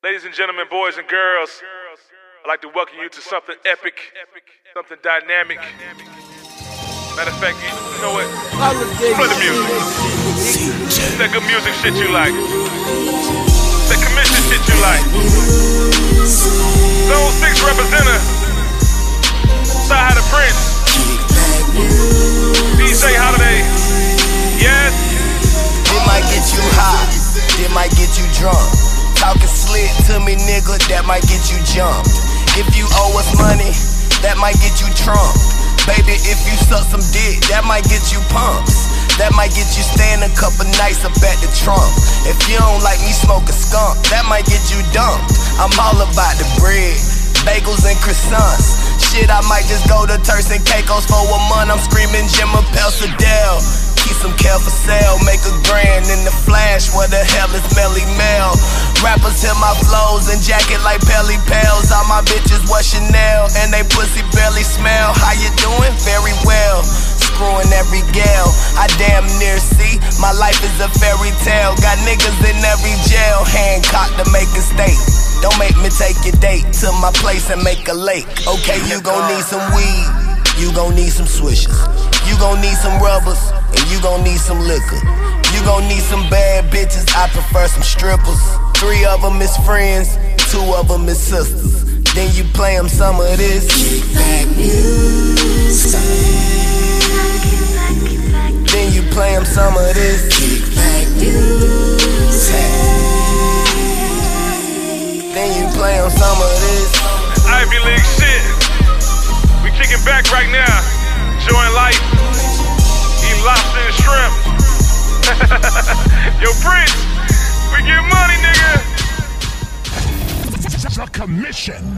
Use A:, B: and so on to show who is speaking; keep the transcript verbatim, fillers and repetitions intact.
A: Ladies and gentlemen, boys and girls, I'd like to welcome you to something epic, something dynamic. Matter of fact, you know what? Play the music. It's that good music shit you like. It's that commission shit you like. Zone six representative, Side the Prince, D J Holiday, yes.
B: It might get you high, it might get you drunk. Talking slick to me, nigga, that might get you jumped. If you owe us money, that might get you trumped. Baby, if you suck some dick, that might get you pumps. That might get you staying a couple nights up at the Trump. If you don't like me smoke a skunk, that might get you dumped. I'm all about the bread, bagels and croissants. Shit, I might just go to Turks and Caicos for a month. I'm screaming Jim Pelsadell. Keep some care for sale, make a grand in the flash. What the hell is Melly Mel? Rappers hear my flows and jacket like Pelly Pals. All my bitches wear Chanel and they pussy barely smell. How you doing? Very well. Screwing every gal, I damn near see. My life is a fairy tale. Got niggas in every jail, Hancock to make a state. Don't make me take your date to my place and make a lake. Okay, you gon' need some weed, you gon' need some swishes, you gon' need some rubbers, and you gon' need some liquor. You gon' need some bad bitches, I prefer some strippers. Three of them is friends, two of them is sisters. Then you play them some of this kickback music. Then you play them some of this kickback music. Then you play them some of this
A: Ivy League shit. We kicking back right now, enjoying life, eating lobster and shrimp. Yo, Prince, we get money, nigga.
C: The commission.